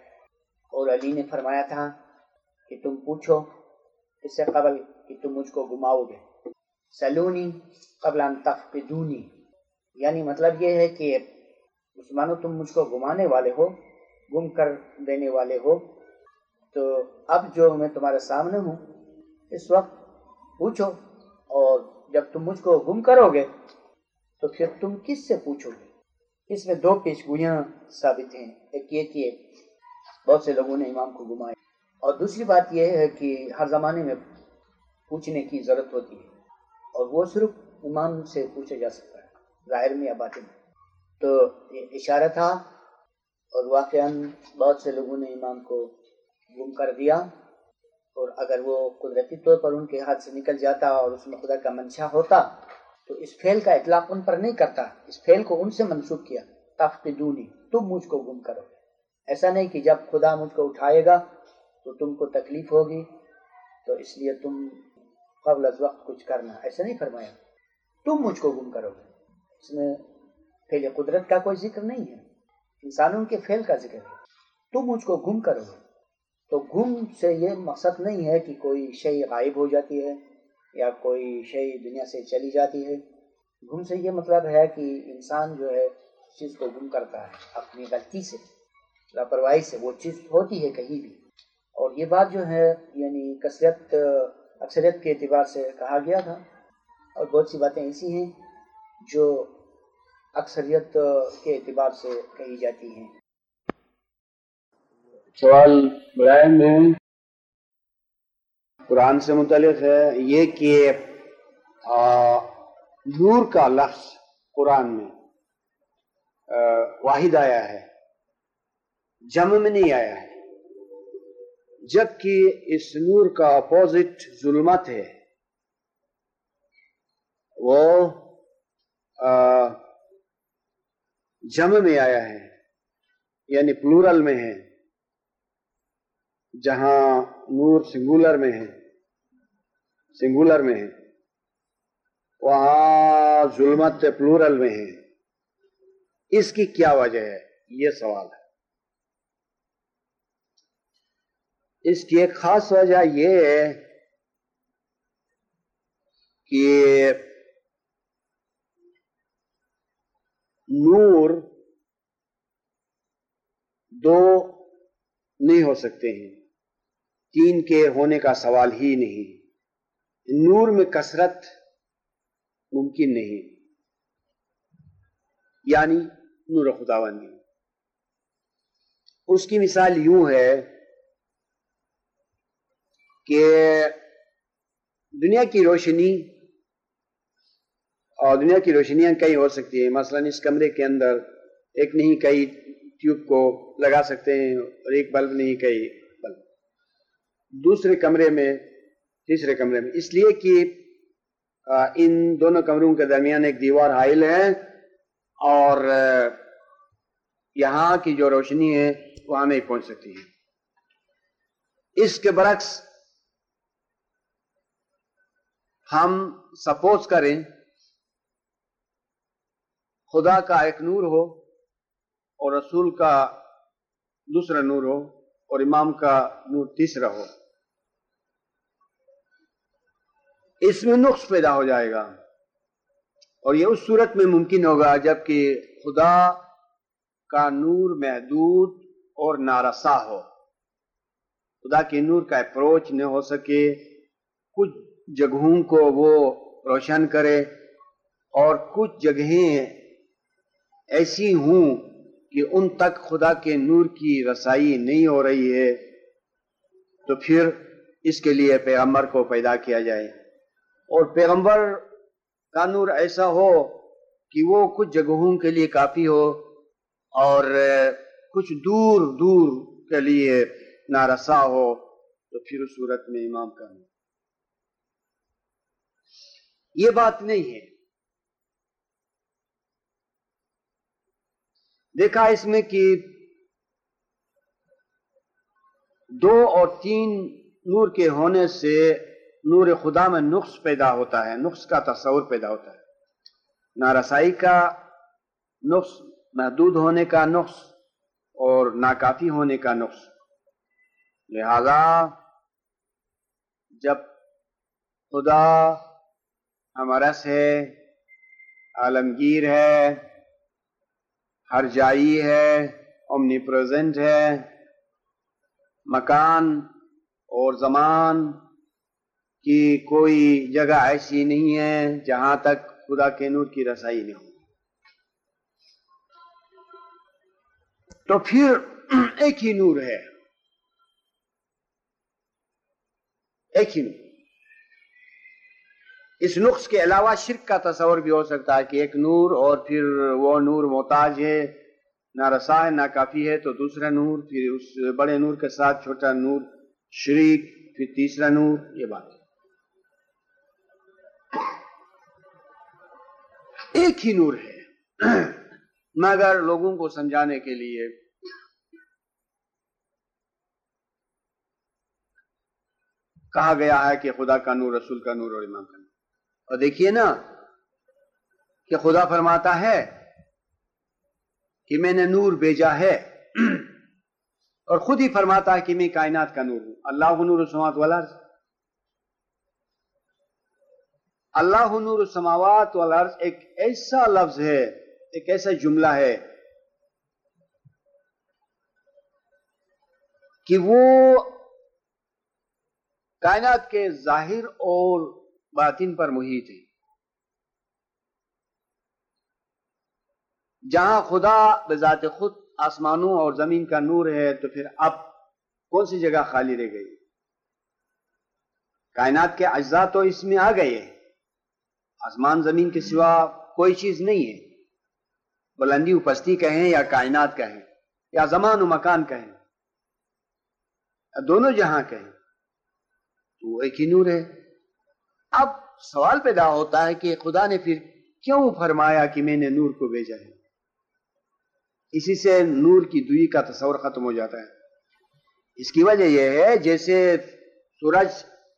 اور علی نے فرمایا تھا کہ تم پوچھو اس سے قبل کہ تم مجھ کو گماؤ گے, سلونی قبل ان تفقدونی, یعنی مطلب یہ ہے کہ مسلمانوں تم مجھ کو گمانے والے ہو, گم کر دینے والے ہو, تو اب جو میں تمہارے سامنے ہوں اس وقت پوچھو, اور جب تم مجھ کو گم کرو گے تو پھر تم کس سے پوچھو گے. اس میں دو پیش گوئیاں ثابت ہیں, ایک یہ کہ بہت سے لوگوں نے امام کو گمایا, اور دوسری بات یہ ہے کہ ہر زمانے میں پوچھنے کی ضرورت ہوتی ہے, اور وہ صرف امام سے پوچھا جا سکتا ہے, ظاہر میں یا باطن میں. تو یہ اشارہ تھا, اور واقعاً بہت سے لوگوں نے امام کو گم کر دیا, اور اگر وہ قدرتی طور پر ان کے ہاتھ سے نکل جاتا اور اس میں خدا کا منشا ہوتا تو اس فعل کا اطلاق ان پر نہیں کرتا, اس فعل کو ان سے منسوب کیا, تفقدونی, تم مجھ کو گم کرو. ایسا نہیں کہ جب خدا مجھ کو اٹھائے گا تو تم کو تکلیف ہوگی تو اس لیے تم قبل از وقت کچھ کرنا, ایسا نہیں فرمایا, تم مجھ کو گم کرو گے. اس میں فعل قدرت کا کوئی ذکر نہیں ہے, انسانوں کے فعل کا ذکر ہے, تم مجھ کو گم کرو گے. تو گم سے یہ مقصد نہیں ہے کہ کوئی شے غائب ہو جاتی ہے یا کوئی شے دنیا سے چلی جاتی ہے. گم سے یہ مطلب ہے کہ انسان جو ہے چیز کو گم کرتا ہے اپنی غلطی سے, لاپرواہی سے, وہ چیز ہوتی ہے کہیں بھی. اور یہ بات جو ہے یعنی کثرت اکثریت کے اعتبار سے کہا گیا تھا, اور بہت سی باتیں ایسی ہیں جو اکثریت کے اعتبار سے کہی جاتی ہیں. سوال برائے میں قرآن سے متعلق ہے یہ کہ آ, نور کا لفظ قرآن میں آ, واحد آیا ہے، جمع میں نہیں آیا ہے، جبکہ اس نور کا اپوزٹ ظلمت ہے، وہ آ, جمع میں آیا ہے، یعنی پلورل میں ہے، جہاں نور سنگولر میں ہے سنگولر میں ہے وہاں ظلمت پلورل میں ہے۔ اس کی کیا وجہ ہے؟ یہ سوال ہے۔ اس کی ایک خاص وجہ یہ ہے کہ نور دو نہیں ہو سکتے ہیں، تین کے ہونے کا سوال ہی نہیں، نور میں کثرت ممکن نہیں، یعنی نور خداوندی۔ اس کی مثال یوں ہے کہ دنیا کی روشنی اور دنیا کی روشنیاں کئی ہو سکتی ہیں، مثلا اس کمرے کے اندر ایک نہیں کئی ٹیوب کو لگا سکتے ہیں، اور ایک بلب نہیں کئی بلب، دوسرے کمرے میں، تیسرے کمرے میں، اس لیے کہ ان دونوں کمروں کے درمیان ایک دیوار حائل ہے اور یہاں کی جو روشنی ہے وہاں نہیں پہنچ سکتی ہے۔ اس کے برعکس ہم سپوز کریں خدا کا ایک نور ہو اور رسول کا دوسرا نور ہو اور امام کا نور تیسرا ہو، اس میں نقص پیدا ہو جائے گا، اور یہ اس صورت میں ممکن ہوگا جبکہ خدا کا نور محدود اور نارسا ہو، خدا کے نور کا اپروچ نہ ہو سکے، کچھ جگہوں کو وہ روشن کرے اور کچھ جگہیں ایسی ہوں کہ ان تک خدا کے نور کی رسائی نہیں ہو رہی ہے، تو پھر اس کے لیے پیغمبر کو پیدا کیا جائے، اور پیغمبر کا نور ایسا ہو کہ وہ کچھ جگہوں کے لیے کافی ہو اور کچھ دور دور کے لیے نارسا ہو، تو پھر اس صورت میں امام کا نور۔ یہ بات نہیں ہے، دیکھا اس میں کہ دو اور تین نور کے ہونے سے نور خدا میں نقص پیدا ہوتا ہے، نقص کا تصور پیدا ہوتا ہے، نارسائی کا نقص، محدود ہونے کا نقص اور ناکافی ہونے کا نقص۔ لہذا جب خدا ہمارس ہے، عالمگیر ہے، ہر جائی ہے، اومنی پریزنٹ ہے، مکان اور زمان کی کوئی جگہ ایسی نہیں ہے جہاں تک خدا کے نور کی رسائی نہیں ہو، تو پھر ایک ہی نور ہے، ایک ہی نور۔ اس نقص کے علاوہ شرک کا تصور بھی ہو سکتا ہے کہ ایک نور اور پھر وہ نور محتاج ہے، نارسا ہے، ناکافی ہے، تو دوسرا نور، پھر اس بڑے نور کے ساتھ چھوٹا نور شریک، پھر تیسرا نور، یہ بات ہے۔ ایک ہی نور ہے، مگر لوگوں کو سمجھانے کے لیے کہا گیا ہے کہ خدا کا نور، رسول کا نور اور امام کا نور۔ اور دیکھیے نا کہ خدا فرماتا ہے کہ میں نے نور بھیجا ہے، اور خود ہی فرماتا ہے کہ میں کائنات کا نور ہوں۔ اللہ نور السماوات والارض، اللہ نور السماوات والارض ایک ایسا لفظ ہے، ایک ایسا جملہ ہے کہ وہ کائنات کے ظاہر اور باطن پر محیط ہے۔ جہاں خدا بذات خود آسمانوں اور زمین کا نور ہے، تو پھر اب کون سی جگہ خالی رہ گئی؟ کائنات کے اجزاء تو اس میں آ گئے، آسمان زمین کے سوا کوئی چیز نہیں ہے، بلندی و پستی کہیں یا کائنات کہیں یا زمان و مکان کہیں یا دونوں جہاں کہیں، تو ایک ہی نور ہے۔ اب سوال پیدا ہوتا ہے کہ خدا نے پھر کیوں فرمایا کہ میں نے نور کو بھیجا ہے؟ اسی سے نور کی دوئی کا تصور ختم ہو جاتا ہے۔ اس کی وجہ یہ ہے جیسے سورج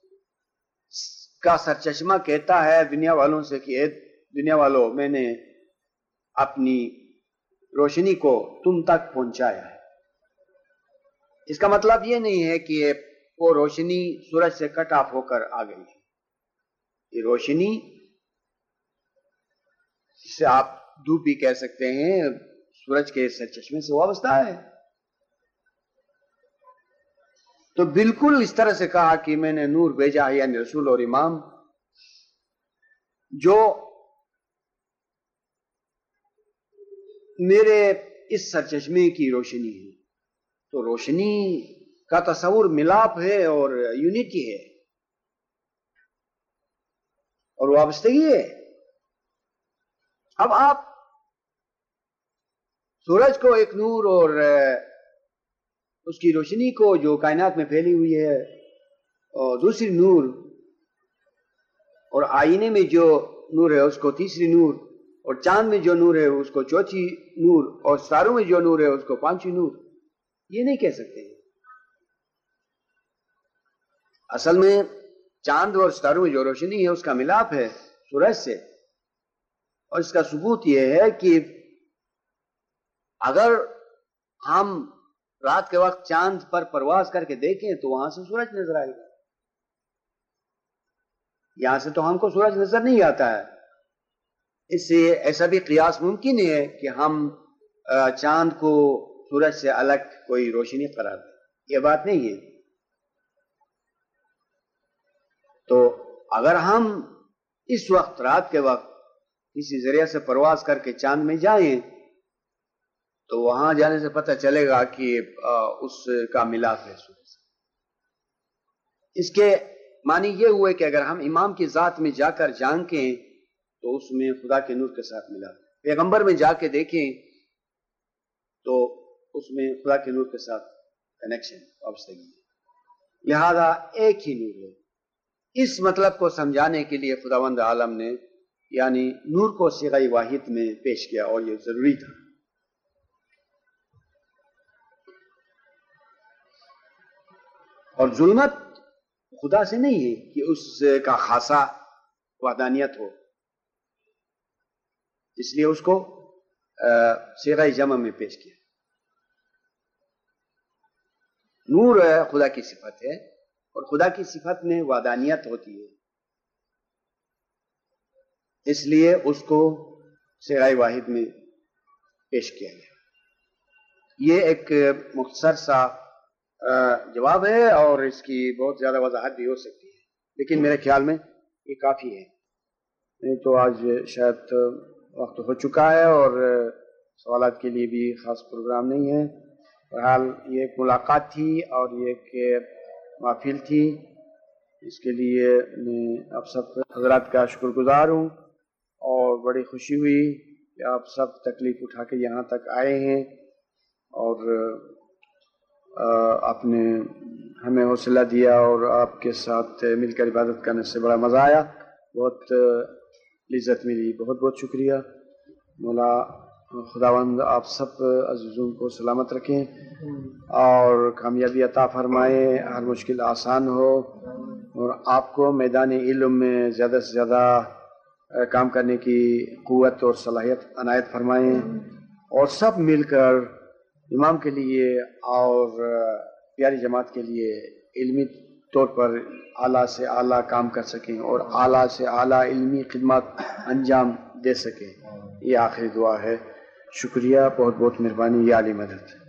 کا سرچشمہ کہتا ہے دنیا والوں سے کہ اے دنیا والوں، میں نے اپنی روشنی کو تم تک پہنچایا ہے۔ اس کا مطلب یہ نہیں ہے کہ وہ روشنی سورج سے کٹ آف ہو کر آ گئی ہے۔ یہ روشنی جسے آپ دھوپ بھی کہہ سکتے ہیں سورج کے سرچشمے سے وابستہ ہے۔ تو بالکل اس طرح سے کہا کہ میں نے نور بھیجا ہے، یعنی رسول اور امام جو میرے اس سرچشمے کی روشنی ہے۔ تو روشنی کا تصور ملاپ ہے اور یونٹی ہے اور وابستگی ہے۔ اب آپ سورج کو ایک نور اور اس کی روشنی کو جو کائنات میں پھیلی ہوئی ہے اور دوسری نور، اور آئینے میں جو نور ہے اس کو تیسری نور، اور چاند میں جو نور ہے اس کو چوتھی نور، اور ستاروں میں جو نور ہے اس کو پانچویں نور، یہ نہیں کہہ سکتے۔ اصل میں چاند اور ستاروں میں جو روشنی ہے اس کا ملاپ ہے سورج سے، اور اس کا ثبوت یہ ہے کہ اگر ہم رات کے وقت چاند پر پرواز کر کے دیکھیں تو وہاں سے سورج نظر آئے گا، یہاں سے تو ہم کو سورج نظر نہیں آتا ہے۔ اس سے ایسا بھی قیاس ممکن ہے کہ ہم چاند کو سورج سے الگ کوئی روشنی قرار دیں، یہ بات نہیں ہے۔ تو اگر ہم اس وقت رات کے وقت کسی ذریعے سے پرواز کر کے چاند میں جائیں تو وہاں جانے سے پتہ چلے گا کہ اس کا ملاپ ہے سورج سے۔ اس کے معنی یہ ہوئے کہ اگر ہم امام کی ذات میں جا کر جھانکیں تو اس میں خدا کے نور کے ساتھ ملا، پیغمبر میں جا کے دیکھیں تو اس میں خدا کے نور کے ساتھ کنیکشن وابستگی ہے، لہذا ایک ہی نور ہے۔ اس مطلب کو سمجھانے کے لیے خداوند عالم نے یعنی نور کو صیغہ واحد میں پیش کیا، اور یہ ضروری تھا۔ اور ظلمت خدا سے نہیں ہے کہ اس کا خاصہ وحدانیت ہو، اس لیے اس کو صیغہ جمع میں پیش کیا۔ نور خدا کی صفت ہے اور خدا کی صفت میں وحدانیت ہوتی ہے، اس لیے اس کو صیغہ واحد میں پیش کیا گیا۔ یہ ایک مختصر سا جواب ہے اور اس کی بہت زیادہ وضاحت بھی ہو سکتی ہے، لیکن میرے خیال میں یہ کافی ہے، نہیں تو آج شاید وقت ہو چکا ہے اور سوالات کے لیے بھی خاص پروگرام نہیں ہے۔ بہرحال یہ ایک ملاقات تھی اور یہ ایک محفل تھی، اس کے لیے میں آپ سب حضرات کا شکر گزار ہوں، اور بڑی خوشی ہوئی کہ آپ سب تکلیف اٹھا کے یہاں تک آئے ہیں اور آپ نے ہمیں حوصلہ دیا، اور آپ کے ساتھ مل کر عبادت کرنے سے بڑا مزہ آیا، بہت لذت ملی، بہت بہت شکریہ۔ مولا خداوند آپ سب عزیزوں کو سلامت رکھیں اور کامیابی عطا فرمائے، ہر مشکل آسان ہو، اور آپ کو میدان علم میں زیادہ سے زیادہ کام کرنے کی قوت اور صلاحیت عنایت فرمائیں، اور سب مل کر امام کے لیے اور پیاری جماعت کے لیے علمی طور پر اعلیٰ سے اعلیٰ کام کر سکیں اور اعلیٰ سے اعلیٰ علمی خدمات انجام دے سکیں، یہ آخری دعا ہے۔ شکریہ، بہت بہت مہربانی، یا علی مدد۔